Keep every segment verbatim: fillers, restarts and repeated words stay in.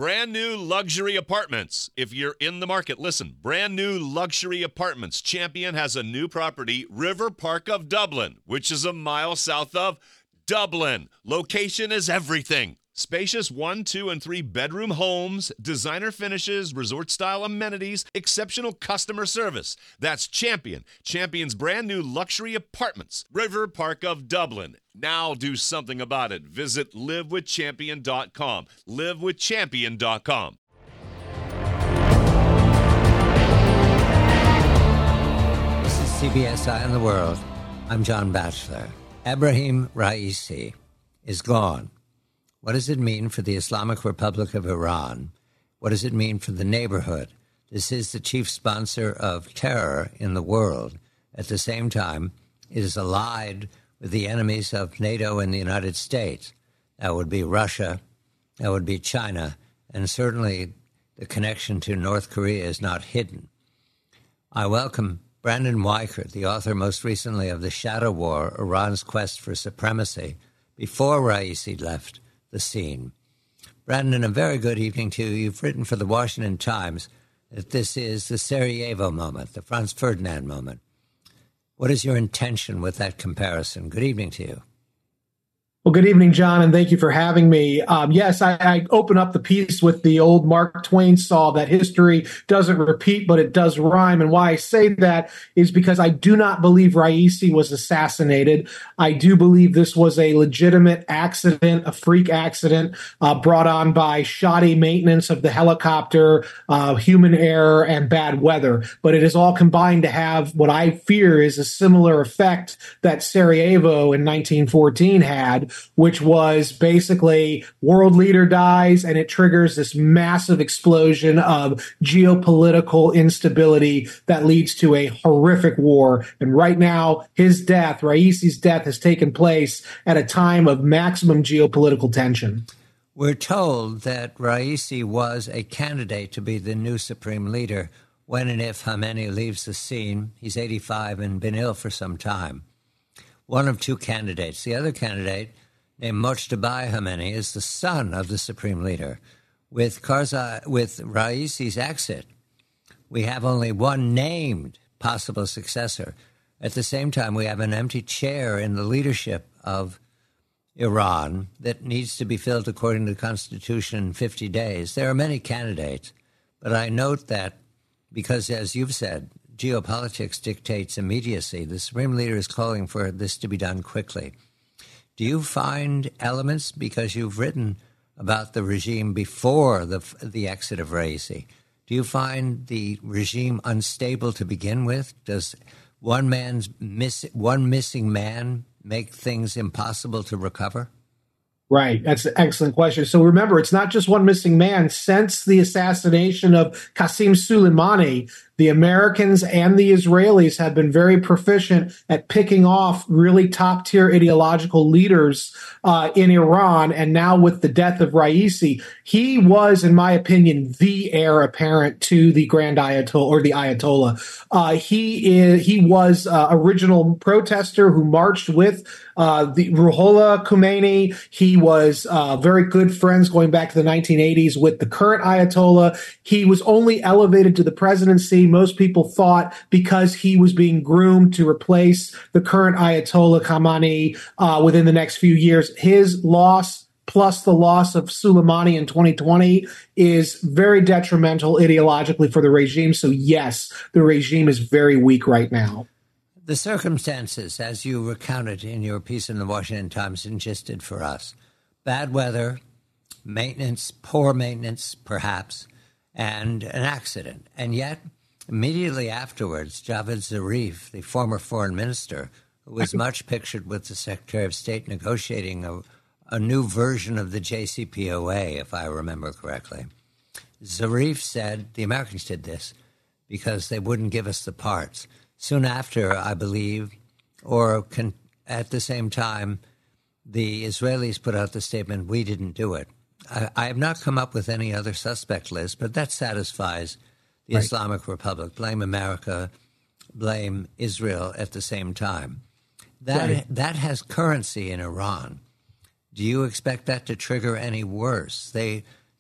Brand new luxury apartments. If you're in the market, listen. Brand new luxury apartments. Champion has a new property, River Park of Dublin, which is a mile south of Dublin. Location is everything. Spacious one, two, and three bedroom homes, designer finishes, resort-style amenities, exceptional customer service. That's Champion. Champion's brand new luxury apartments. River Park of Dublin. Now do something about it. Visit live with champion dot com. live with champion dot com. This is C B S Eye on the World. I'm John Batchelor. Ebrahim Raisi is gone. What does it mean for the Islamic Republic of Iran? What does it mean for the neighborhood? This is the chief sponsor of terror in the world. At the same time, it is allied with the enemies of NATO and the United States. That would be Russia, that would be China, and certainly the connection to North Korea is not hidden. I welcome Brandon Weichert, the author most recently of The Shadow War, Iran's Quest for Supremacy, before Raisi left the scene. Brandon, a very good evening to you. You've written for the Washington Times that this is the Sarajevo moment, the Franz Ferdinand moment. What is your intention with that comparison? Good evening to you. Well, good evening, John, and thank you for having me. Um, yes, I, I open up the piece with the old Mark Twain saw that history doesn't repeat, but it does rhyme. And why I say that is because I do not believe Raisi was assassinated. I do believe this was a legitimate accident, a freak accident uh, brought on by shoddy maintenance of the helicopter, uh, human error, and bad weather. But it is all combined to have what I fear is a similar effect that Sarajevo in nineteen fourteen had, which was basically world leader dies and it triggers this massive explosion of geopolitical instability that leads to a horrific war. And right now, his death, Raisi's death, has taken place at a time of maximum geopolitical tension. We're told that Raisi was a candidate to be the new supreme leader when and if Khamenei leaves the scene. He's eighty-five and been ill for some time. One of two candidates. The other candidate, named Mojtaba Khamenei, is the son of the supreme leader. With Karzai, with Raisi's exit, we have only one named possible successor. At the same time, we have an empty chair in the leadership of Iran that needs to be filled according to the Constitution in fifty days. There are many candidates, but I note that because, as you've said, geopolitics dictates immediacy, the supreme leader is calling for this to be done quickly. Do you find elements, because you've written about the regime before the the exit of Raisi, do you find the regime unstable to begin with? Does one man's miss, one missing man make things impossible to recover? Right. That's an excellent question. So remember, it's not just one missing man. Since the assassination of Qasem Soleimani, the Americans and the Israelis have been very proficient at picking off really top-tier ideological leaders uh, in Iran. And now with the death of Raisi, he was, in my opinion, the heir apparent to the Grand Ayatollah or the Ayatollah. Uh, he is, he was uh, original protester who marched with uh, the Ruhollah Khomeini. He was uh, very good friends going back to the nineteen eighties with the current Ayatollah. He was only elevated to the presidency, most people thought, because he was being groomed to replace the current Ayatollah Khamenei uh, within the next few years. His loss, plus the loss of Soleimani in twenty twenty, is very detrimental ideologically for the regime. So yes, the regime is very weak right now. The circumstances, as you recounted in your piece in the Washington Times, insisted for us. Bad weather, maintenance, poor maintenance, perhaps, and an accident. And yet, immediately afterwards, Javad Zarif, the former foreign minister, who was much pictured with the Secretary of State negotiating a, a new version of the J C P O A, if I remember correctly, Zarif said the Americans did this because they wouldn't give us the parts. Soon after, I believe, or con- at the same time, the Israelis put out the statement, we didn't do it. I, I have not come up with any other suspect list, but that satisfies the right. Islamic Republic. Blame America, blame Israel at the same time. That right. that has currency in Iran. Do you expect that to trigger any worse? They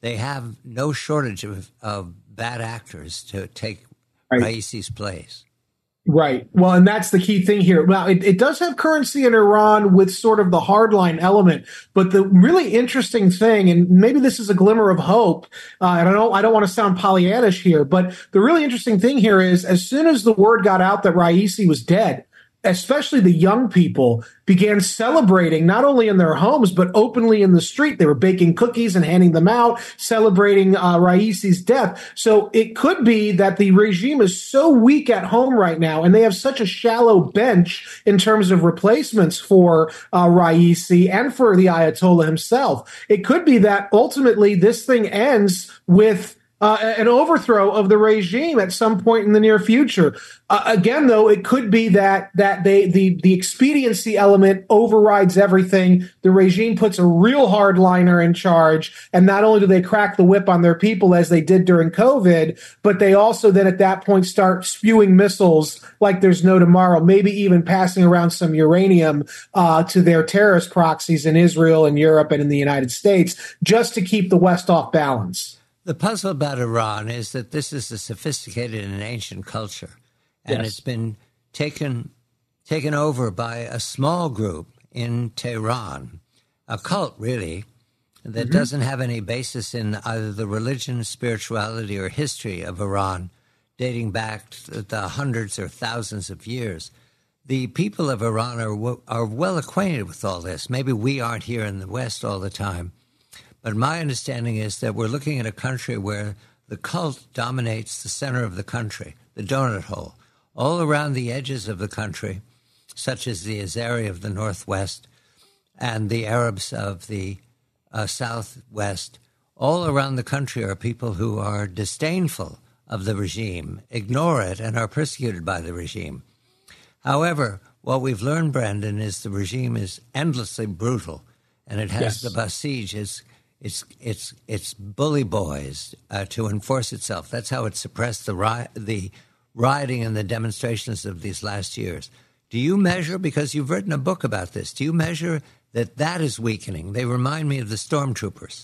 they have no shortage of, of bad actors to take right. Raisi's place. Right. Well, and that's the key thing here. Well, it, it does have currency in Iran with sort of the hardline element, but the really interesting thing, and maybe this is a glimmer of hope, uh, and I don't, I don't want to sound Pollyannish here, but the really interesting thing here is as soon as the word got out that Raisi was dead, especially the young people began celebrating not only in their homes, but openly in the street. They were baking cookies and handing them out, celebrating uh, Raisi's death. So it could be that the regime is so weak at home right now, and they have such a shallow bench in terms of replacements for uh, Raisi and for the Ayatollah himself. It could be that ultimately this thing ends with Uh, an overthrow of the regime at some point in the near future. Uh, again, though, it could be that that they the the expediency element overrides everything. The regime puts a real hardliner in charge, and not only do they crack the whip on their people as they did during COVID, but they also then at that point start spewing missiles like there's no tomorrow. Maybe even passing around some uranium uh, to their terrorist proxies in Israel and Europe and in the United States, just to keep the West off balance. The puzzle about Iran is that this is a sophisticated and ancient culture, and yes. it's been taken taken over by a small group in Tehran, a cult, really, that mm-hmm. doesn't have any basis in either the religion, spirituality, or history of Iran, dating back to the hundreds or thousands of years. The people of Iran are, are well acquainted with all this. Maybe we aren't here in the West all the time. But my understanding is that we're looking at a country where the cult dominates the center of the country, the donut hole. All around the edges of the country, such as the Azeri of the Northwest and the Arabs of the uh, Southwest, all around the country are people who are disdainful of the regime, ignore it, and are persecuted by the regime. However, what we've learned, Brandon, is the regime is endlessly brutal, and it has yes. the Basij as It's it's it's bully boys uh, to enforce itself. That's how it suppressed the ri- the rioting and the demonstrations of these last years. Do you measure, because you've written a book about this, do you measure that that is weakening? They remind me of the stormtroopers.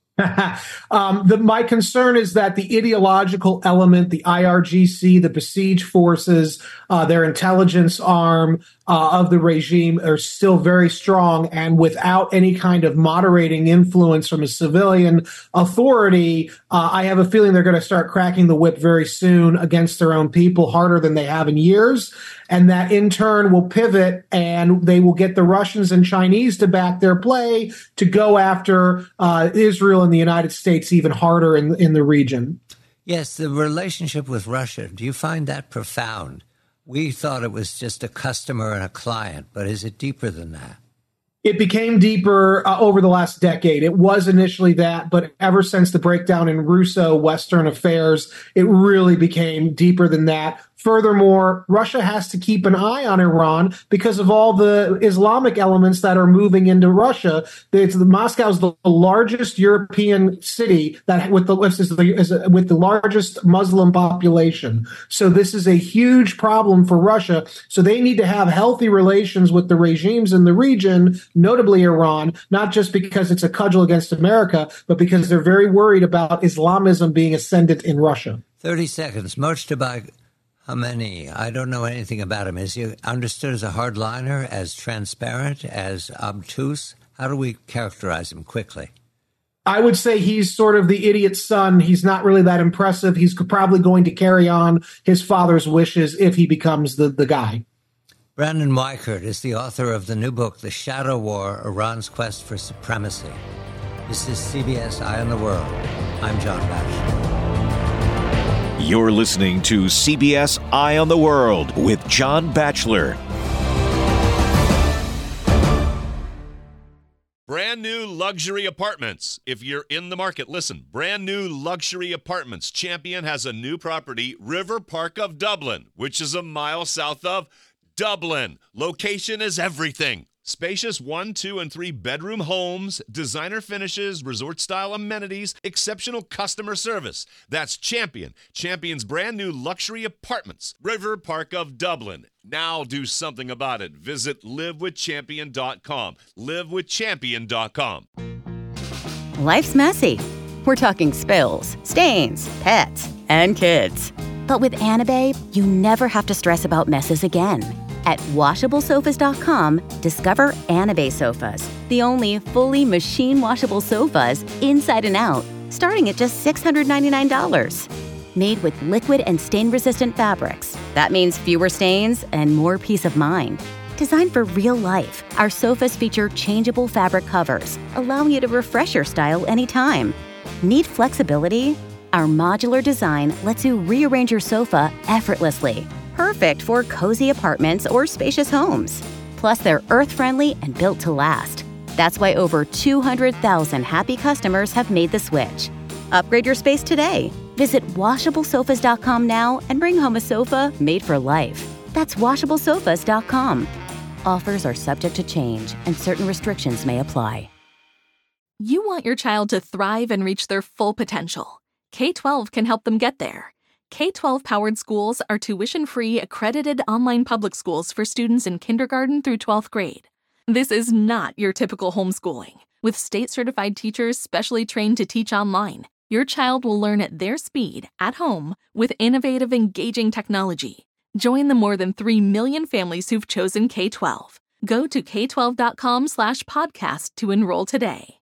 um, the, my concern is that the ideological element, the I R G C, the Basij forces, uh, their intelligence arm uh, of the regime are still very strong, and without any kind of moderating influence from a civilian authority, uh, I have a feeling they're going to start cracking the whip very soon against their own people, harder than they have in years. And that in turn will pivot, and they will get the Russians and Chinese to back their play to go after uh, Israel and the United States even harder in, in the region. Yes, the relationship with Russia, do you find that profound? We thought it was just a customer and a client, but is it deeper than that? It became deeper uh, over the last decade. It was initially that, but ever since the breakdown in Russo-Western affairs, it really became deeper than that. Furthermore, Russia has to keep an eye on Iran because of all the Islamic elements that are moving into Russia. It's, Moscow is the largest European city that with the, is the is with the largest Muslim population. So this is a huge problem for Russia. So they need to have healthy relations with the regimes in the region, notably Iran, not just because it's a cudgel against America, but because they're very worried about Islamism being ascendant in Russia. thirty seconds. Mojtaba Khamenei, I don't know anything about him. Is he understood as a hardliner, as transparent, as obtuse? How do we characterize him quickly? I would say he's sort of the idiot's son. He's not really that impressive. He's probably going to carry on his father's wishes if he becomes the, the guy. Brandon Weichert is the author of the new book, The Shadow War, Iran's Quest for Supremacy. This is C B S Eye on the World. I'm John Batchelor. You're listening to C B S Eye on the World with John Batchelor. Brand new luxury apartments. If you're in the market, listen. Brand new luxury apartments. Champion has a new property, River Park of Dublin, which is a mile south of Dublin. Location is everything. Spacious one, two, and three bedroom homes, designer finishes, resort-style amenities, exceptional customer service. That's Champion. Champion's brand new luxury apartments. River Park of Dublin. Now do something about it. Visit live with champion dot com. live with champion dot com. Life's messy. We're talking spills, stains, pets, and kids. But with Anabae, you never have to stress about messes again. At washable sofas dot com, discover Anabae sofas, the only fully machine-washable sofas inside and out, starting at just six hundred ninety-nine dollars. Made with liquid and stain-resistant fabrics. That means fewer stains and more peace of mind. Designed for real life, our sofas feature changeable fabric covers, allowing you to refresh your style anytime. Need flexibility? Our modular design lets you rearrange your sofa effortlessly. Perfect for cozy apartments or spacious homes. Plus, they're earth-friendly and built to last. That's why over two hundred thousand happy customers have made the switch. Upgrade your space today. Visit washable sofas dot com now and bring home a sofa made for life. That's washable sofas dot com. Offers are subject to change and certain restrictions may apply. You want your child to thrive and reach their full potential. K twelve can help them get there. K twelve powered schools are tuition-free, accredited online public schools for students in kindergarten through twelfth grade. This is not your typical homeschooling. With state-certified teachers specially trained to teach online, your child will learn at their speed, at home, with innovative, engaging technology. Join the more than three million families who've chosen K twelve. Go to k twelve dot com slash podcast to enroll today.